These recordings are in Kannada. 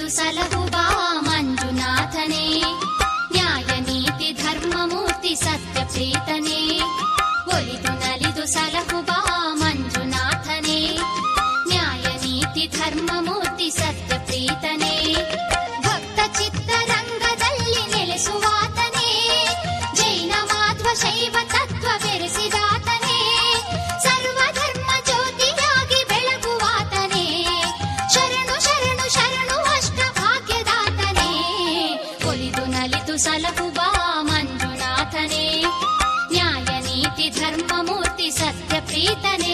ಸಲಹುವ ಮಂಜುನಾಥನೇ, ನ್ಯಾಯ ನೀತಿ ಧರ್ಮಮೂರ್ತಿ ಸತ್ಯಪ್ರೀತನೇ, ಒಲಿದು ನಲಿದು ಸಲಹುವ ಮಂಜುನಾಥನೇ, ನ್ಯಾಯ ನೀತಿ ಧರ್ಮಮೂರ್ತಿ ಸತ್ಯಪ್ರೀತನೇ, ಭಕ್ತ ಚಿತ್ತರಂಗದಲ್ಲಿ ನೆಲೆಸುವಾತನೇ, ಜೈನ ಮಾಧ್ವ ಶೈವ ತತ್ವ ಬೆರೆಸಿದಾತನೇ, ಸರ್ವಧರ್ಮ ಜ್ಯೋತಿಯಾಗಿ ಬೆಳಗುವಾತನೇ, ಶರಣು ಶರಣು ಶರಣು ಅಷ್ಟಭಾಗ್ಯದಾತನೇ, ಒಲಿದು ನಲಿದು ಸಲಹುವ ಮಂಜುನಾಥನೇ, ನ್ಯಾಯ ನೀತಿ ಧರ್ಮಮೂರ್ತಿ ಸತ್ಯಪ್ರೀತನೇ.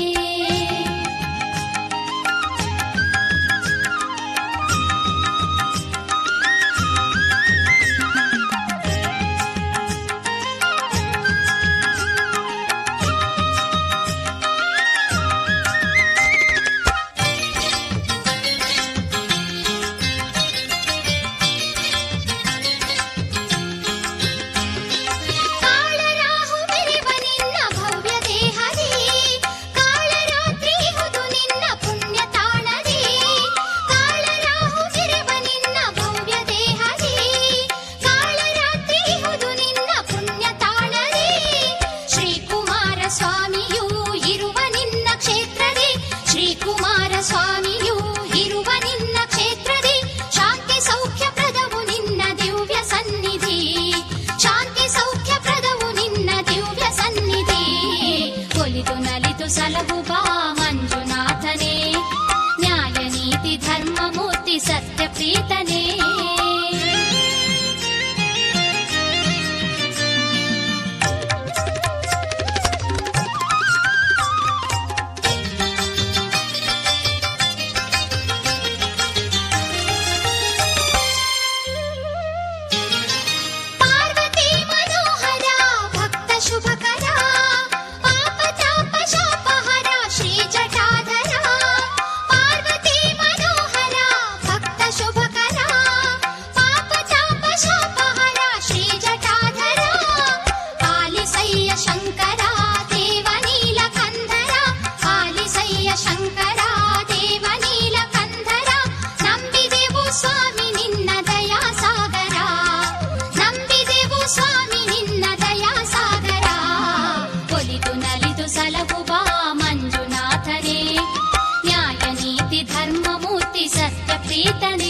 ಸಲಹುವ ಮಂಜುನಾಥನೇ, ನ್ಯಾಯ ನೀತಿ ಧರ್ಮಮೂರ್ತಿ ಸತ್ಯಪ್ರೀತನೇ. ಪಾರ್ವತಿ ಮನೋಹರ ಭಕ್ತ ಶುಭಕರ, ಸಲಹುವ ಮಂಜುನಾಥನೇ, ನ್ಯಾಯ ನೀತಿ ಧರ್ಮಮೂರ್ತಿ ಸತ್ಯಪ್ರೀತನೇ.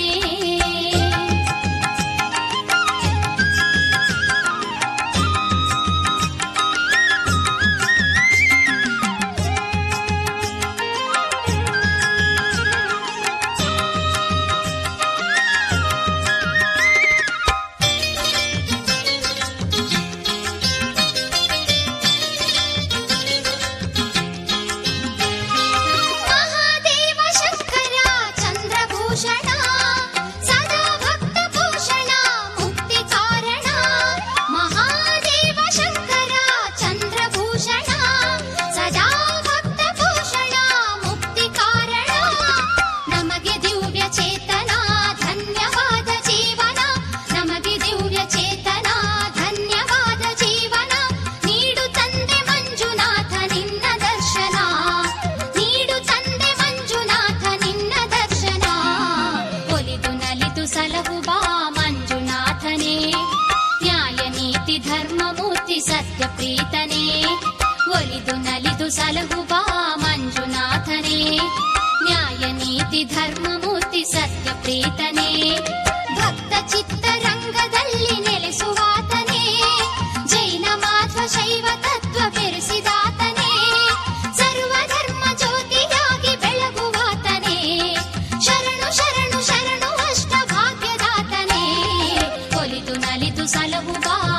ಸಲಹುವ ಮಂಜುನಾಥನೇ, ನ್ಯಾಯ ನೀತಿ ಧರ್ಮಮೂರ್ತಿ ಸತ್ಯಪ್ರೀತನೇ, ಒಲಿದು ನಲಿದು ಸಲಹುವ ಮಂಜುನಾಥನೇ, ನ್ಯಾಯ ನೀತಿ ಧರ್ಮಮೂರ್ತಿ ಸತ್ಯಪ್ರೀತನೇ, ಭಕ್ತ ಚಿತ್ತರಂಗದಲ್ಲಿ ನೆಲೆಸುವಾತನೇ, ಜೈನ ಮಾಧ್ವ ಶೈವ ತತ್ವ ಬೆರೆಸಿದಾತನೇ, ಸರ್ವಧರ್ಮ ಜ್ಯೋತಿಯಾಗಿ ಬೆಳಗುವಾತನೇ, ಶರಣು ಶರಣು ಶರಣು ಅಷ್ಟಭಾಗ್ಯದಾತನೇ, ಒಲಿದು ನಲಿದು ಸಲಹುವ